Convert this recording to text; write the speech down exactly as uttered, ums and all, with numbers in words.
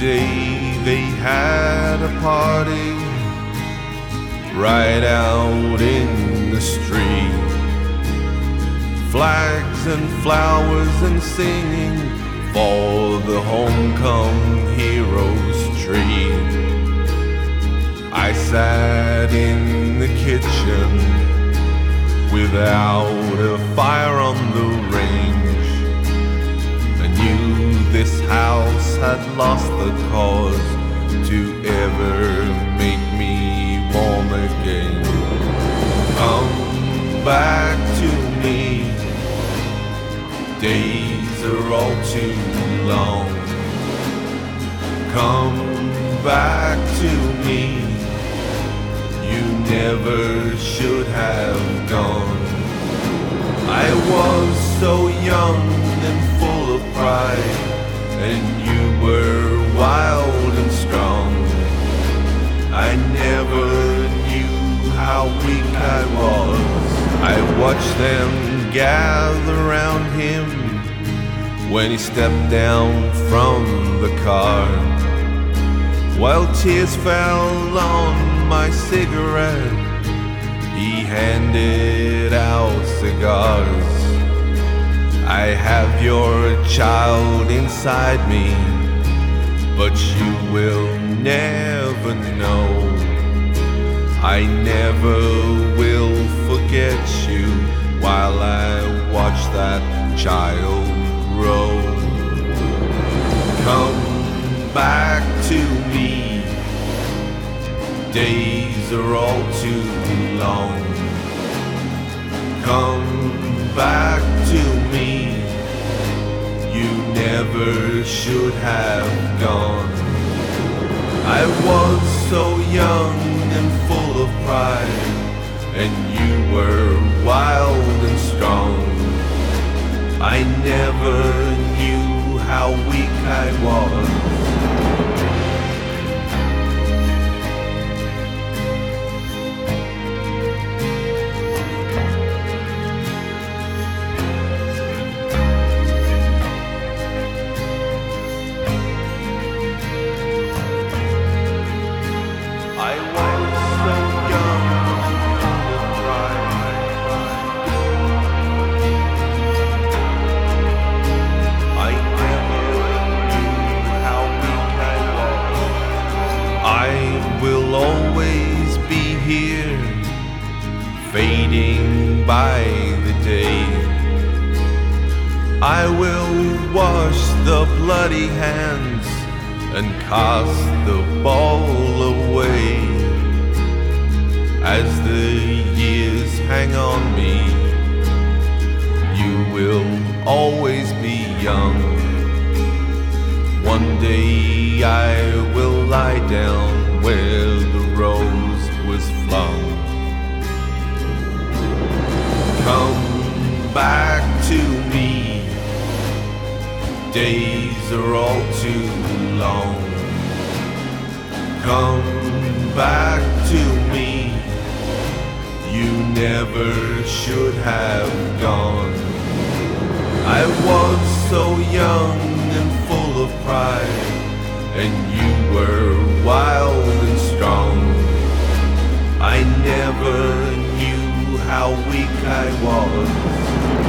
day they had a party right out in the street. Flags and flowers and singing for the homecoming heroes tree. I sat in the kitchen without a fire on the range. I knew this house had lost the cause to ever make me warm again. Come back to me, days are all too long. Come back to me, you never should have gone. I was so young and full of pride, and you were wild and strong. I never knew how weak I was. I watched them gather round him when he stepped down from the car, while tears fell on my cigarette. He handed out cigars. I have your child inside me, but you will never know. I never will forget you while I watch that child grow. Come back to me, days are all too long. Come back to me, you never should have gone. I was so young and full of pride, and you were wild and strong. I never knew how weak I was. Will always be here, fading by the day. I will wash the bloody hands and cast the ball away. As the years hang on me, you will always be young. One day I will lie down where the rose was flung. Come back to me, days are all too long. Come back to me, you never should have gone. I was so young and full of pride, and you were wild and strong. I never knew how weak I was.